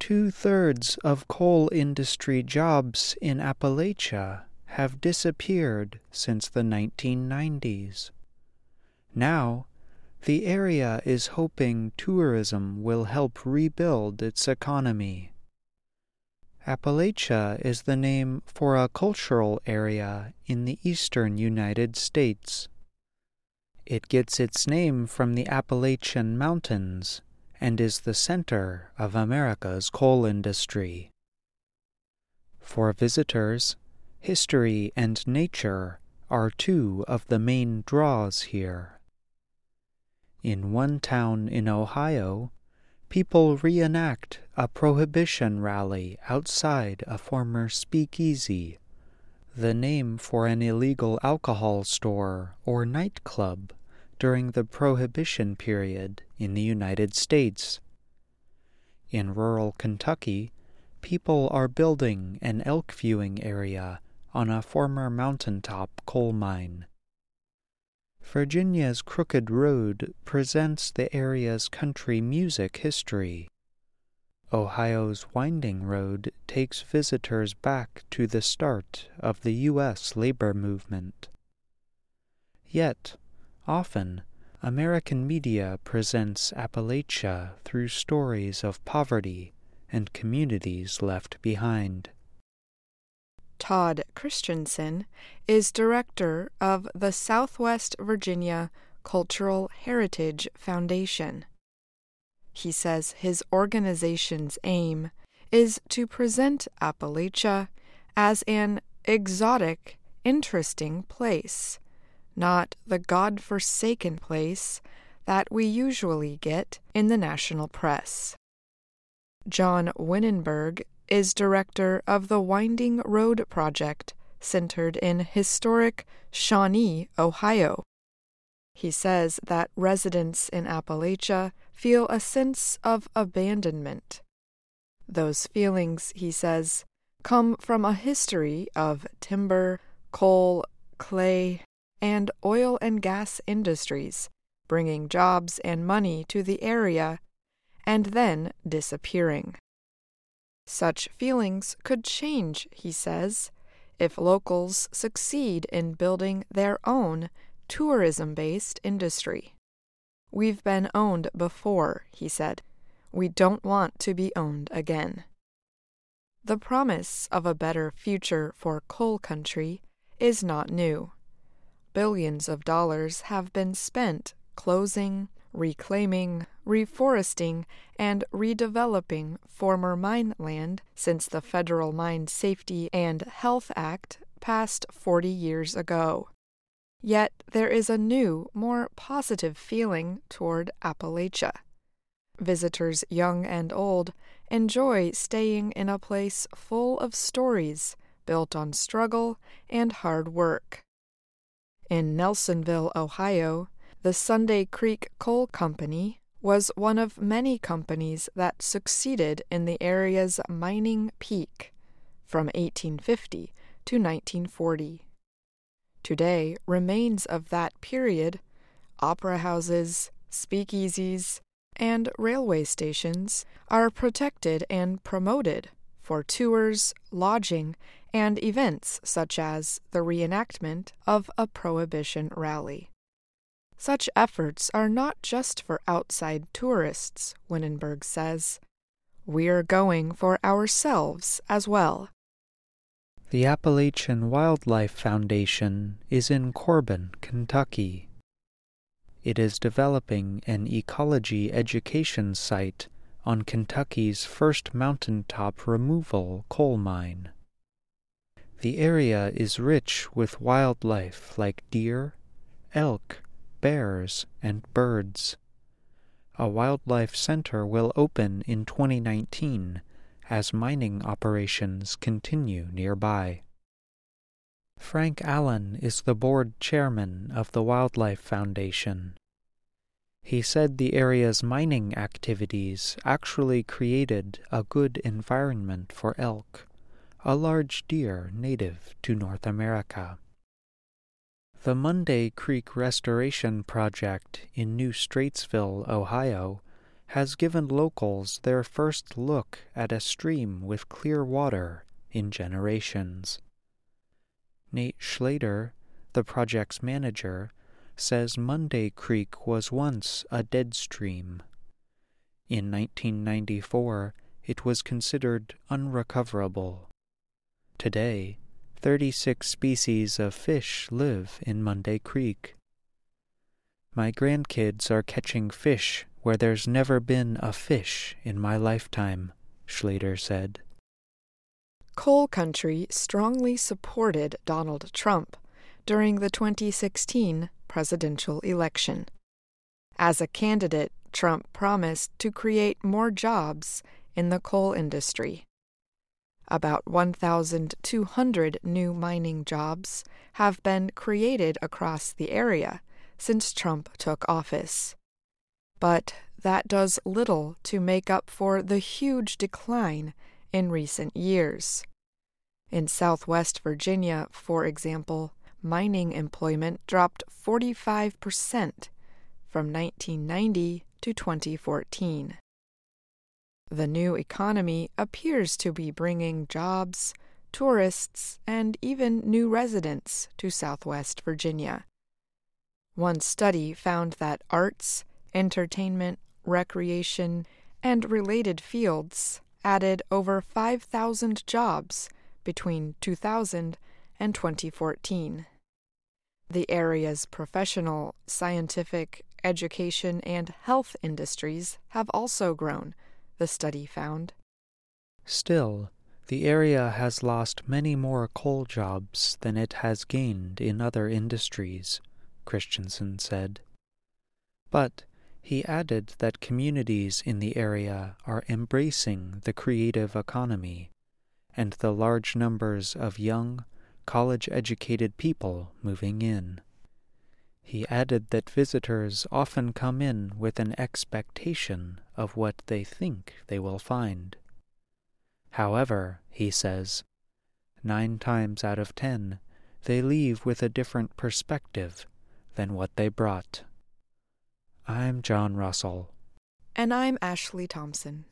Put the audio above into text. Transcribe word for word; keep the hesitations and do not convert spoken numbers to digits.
Two-thirds of coal industry jobs in Appalachia have disappeared since the nineteen nineties. Now, the area is hoping tourism will help rebuild its economy. Appalachia is the name for a cultural area in the eastern United States. It gets its name from the Appalachian Mountains and is the center of America's coal industry. For visitors, history and nature are two of the main draws here. In one town in Ohio, people reenact a prohibition rally outside a former speakeasy, the name for an illegal alcohol store or nightclub during the Prohibition period in the United States. In rural Kentucky, people are building an elk viewing area on a former mountaintop coal mine. Virginia's Crooked Road presents the area's country music history. Ohio's Winding Road takes visitors back to the start of the U S labor movement. Yet, often, American media presents Appalachia through stories of poverty and communities left behind. Todd Christensen is director of the Southwest Virginia Cultural Heritage Foundation. He says his organization's aim is to present Appalachia as an exotic, interesting place, not the God-forsaken place that we usually get in the national press. John Winenberg is director of the Winding Road Project, centered in historic Shawnee, Ohio. He says that residents in Appalachia feel a sense of abandonment. Those feelings, he says, come from a history of timber, coal, clay, and oil and gas industries, bringing jobs and money to the area, and then disappearing. Such feelings could change, he says, if locals succeed in building their own tourism-based industry. We've been owned before, he said. We don't want to be owned again. The promise of a better future for coal country is not new. Billions of dollars have been spent closing, reclaiming, reforesting, and redeveloping former mine land since the Federal Mine Safety and Health Act passed forty years ago. Yet there is a new, more positive feeling toward Appalachia. Visitors young and old enjoy staying in a place full of stories built on struggle and hard work. In Nelsonville, Ohio, the Sunday Creek Coal Company was one of many companies that succeeded in the area's mining peak from eighteen fifty to nineteen forty. Today, remains of that period, opera houses, speakeasies, and railway stations are protected and promoted for tours, lodging, and events such as the reenactment of a Prohibition rally. Such efforts are not just for outside tourists, Winenberg says. We're going for ourselves as well. The Appalachian Wildlife Foundation is in Corbin, Kentucky. It is developing an ecology education site on Kentucky's first mountaintop removal coal mine. The area is rich with wildlife like deer, elk, bears, and birds. A wildlife center will open in twenty nineteen as mining operations continue nearby. Frank Allen is the board chairman of the Wildlife Foundation. He said the area's mining activities actually created a good environment for elk, a large deer native to North America. The Monday Creek Restoration Project in New Straitsville, Ohio, has given locals their first look at a stream with clear water in generations. Nate Schlater, the project's manager, says Monday Creek was once a dead stream. In nineteen ninety-four, it was considered unrecoverable. Today, thirty-six species of fish live in Monday Creek. My grandkids are catching fish where there's never been a fish in my lifetime, Schlater said. Coal Country strongly supported Donald Trump during the twenty sixteen presidential election. As a candidate, Trump promised to create more jobs in the coal industry. About one thousand two hundred new mining jobs have been created across the area since Trump took office. But that does little to make up for the huge decline in recent years. In Southwest Virginia, for example, mining employment dropped forty-five percent from nineteen ninety to twenty fourteen. The new economy appears to be bringing jobs, tourists, and even new residents to Southwest Virginia. One study found that arts, entertainment, recreation, and related fields added over five thousand jobs between two thousand and twenty fourteen. The area's professional, scientific, education, and health industries have also grown, the study found. Still, the area has lost many more coal jobs than it has gained in other industries, Christensen said. But he added that communities in the area are embracing the creative economy and the large numbers of young, college-educated people moving in. He added that visitors often come in with an expectation of what they think they will find. However, he says, nine times out of ten, they leave with a different perspective than what they brought. I'm John Russell. And I'm Ashley Thompson.